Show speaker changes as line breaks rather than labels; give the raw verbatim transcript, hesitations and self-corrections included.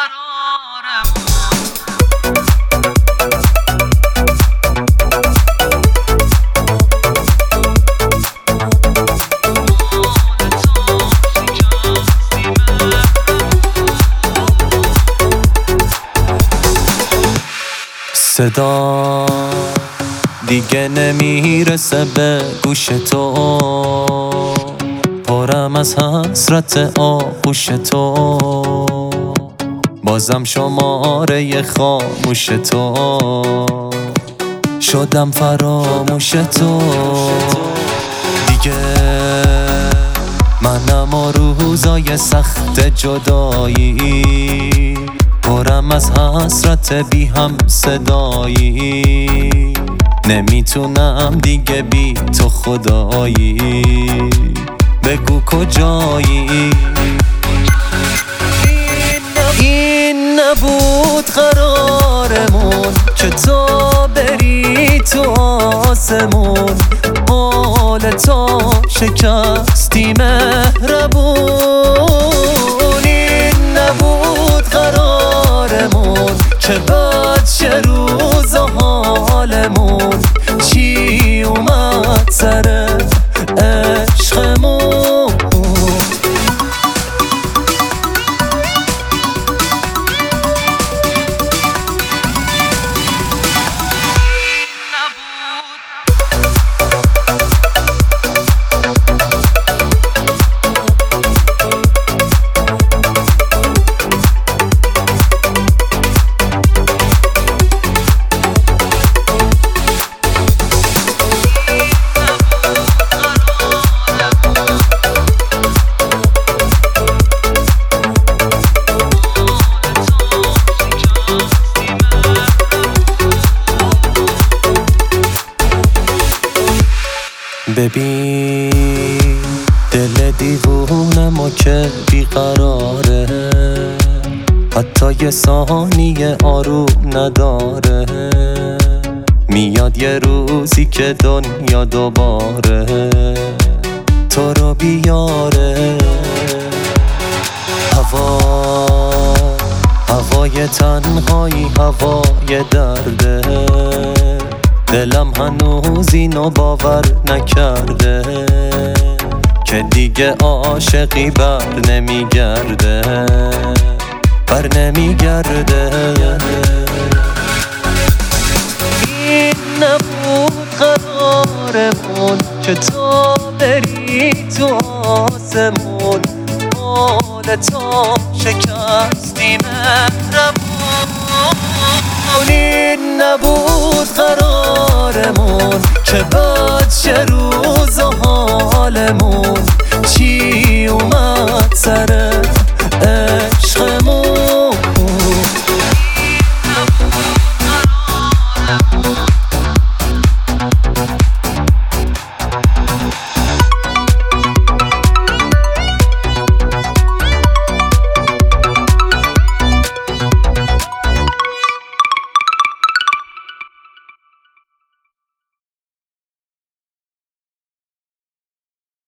صدا دیگه نمیرسه به گوش تو، پرم از حسرت آغوش تو، بازم شماره خاموش تو، شدم فراموش تو. دیگه منم و روزای سخت جدایی، پرم از حسرت بی هم صدایی، نمیتونم دیگه بی تو خدایی، بگو کجایی. این نبود قرارمون که تو بری تو آسمون، حال تو شکستی مهربون. این نبود قرارمون که بد شه روز و حالمون، چی اومد سر عشقمون. ببین دل دیوونمو که بیقراره، حتی یه ثانیه آروم نداره، میاد یه روزی که دنیا دوباره تو رو بیاره. هوا هوای تنهایی، هوای درده، دلم هنوز اینو باور نکرده که دیگه عاشقی بر نمیگرده، بر نمیگرده. این نبود قرارمون که تو بری تو آسمون، حال تو شکستی مهربون. این نبود قرارمون که بد شه روز و حالمون، چی اومد سر